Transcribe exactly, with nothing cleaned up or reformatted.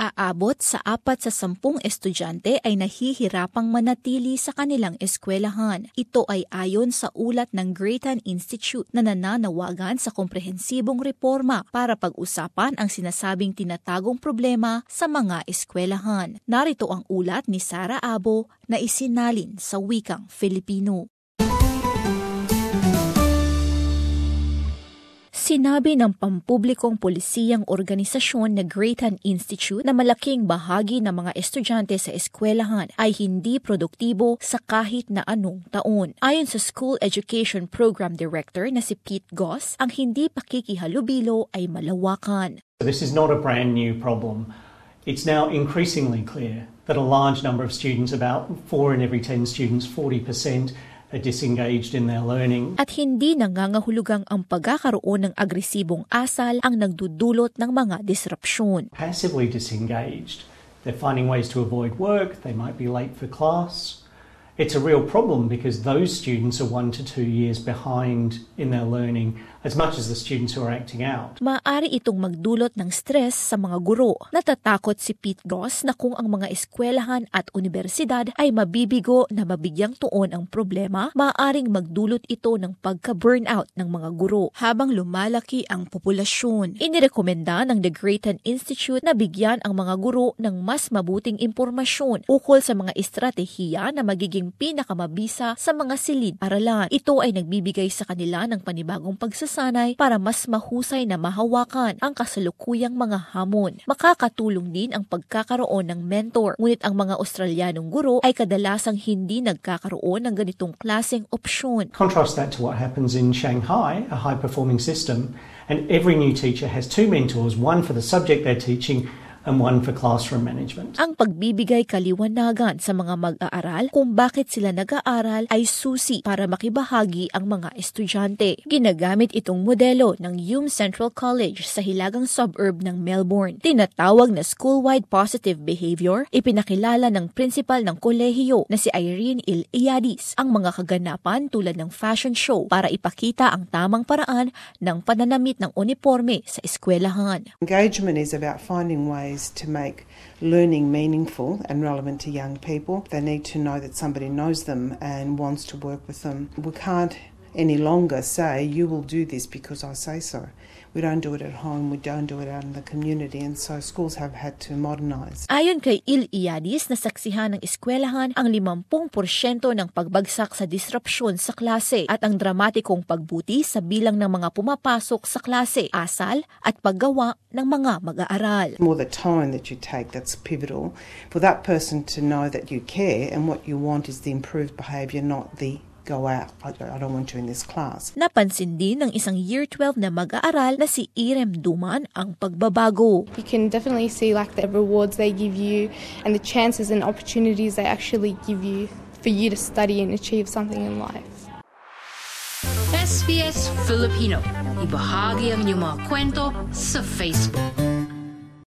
Aabot sa apat sa sampung estudyante ay nahihirapang manatili sa kanilang eskwelahan. Ito ay ayon sa ulat ng Grayton Institute na nananawagan sa komprehensibong reforma para pag-usapan ang sinasabing tinatagong problema sa mga eskwelahan. Narito ang ulat ni Sarah Abo na isinalin sa wikang Filipino. Sinabi ng pampublikong polisiyang organisasyon na Grayton Institute na malaking bahagi ng mga estudyante sa eskwelahan ay hindi produktibo sa kahit na anong taon. Ayon sa School Education Program Director na si Pete Goss, ang hindi pakikihalubilo ay malawakan. This is not a brand new problem. It's now increasingly clear that a large number of students, about four in every ten students, forty percent, are disengaged in their learning. At hindi nangangahulugang ang pagkakaroon ng agresibong asal ang nagdudulot ng mga disrupsyon. Passively disengaged. They're finding ways to avoid work, they might be late for class. It's a real problem because those students are one to two years behind in their learning as much as the students who are acting out. Maaari itong magdulot ng stress sa mga guro. Natatakot si Pete Goss na kung ang mga eskwelahan at universidad ay mabibigo na mabigyang tuon ang problema, maaaring magdulot ito ng pagka-burnout ng mga guro habang lumalaki ang populasyon. Inirekomenda ng The Grayton Institute na bigyan ang mga guro ng mas mabuting impormasyon ukol sa mga estratehiya na magiging pinakamabisa sa mga silid-aralan. Ito ay nagbibigay sa kanila ng panibagong pagsasanay para mas mahusay na mahawakan ang kasalukuyang mga hamon. Makakatulong din ang pagkakaroon ng mentor, ngunit ang mga Australianong guro ay kadalasang hindi nagkakaroon ng ganitong klaseng opsyon. Contrast that to what happens in Shanghai, a high-performing system, and every new teacher has two mentors, one for the subject they're teaching and one for classroom management. Ang pagbibigay kaliwanagan sa mga mag-aaral kung bakit sila nag-aaral ay susi para makibahagi ang mga estudyante. Ginagamit itong modelo ng Hume Central College sa hilagang suburb ng Melbourne. Tinatawag na school-wide positive behavior, ipinakilala ng principal ng kolehiyo na si Irene Iliadis ang mga kaganapan tulad ng fashion show para ipakita ang tamang paraan ng pananamit ng uniforme sa eskwelahan. Engagement is about finding ways to make learning meaningful and relevant to young people. They need to know that somebody knows them and wants to work with them. We can't any longer say, you will do this because I say so. We don't do it at home, we don't do it out in the community, and so schools have had to modernize. Ayon kay Iliadis, nasaksihan ng eskwelahan ang limampu porsyento ng pagbagsak sa disrupsyon sa klase at ang dramatikong pagbuti sa bilang ng mga pumapasok sa klase, asal at paggawa ng mga mag-aaral. More the tone that you take that's pivotal for that person to know that you care and what you want is the improved behaviour, not the go out. I don't want you in this class. Napansin din ng isang Year twelve na mag-aaral na si Irem Duman ang pagbabago. You can definitely see like the rewards they give you and the chances and opportunities they actually give you for you to study and achieve something in life. S B S Filipino. Ibahagi ang iyong mga kwento sa Facebook.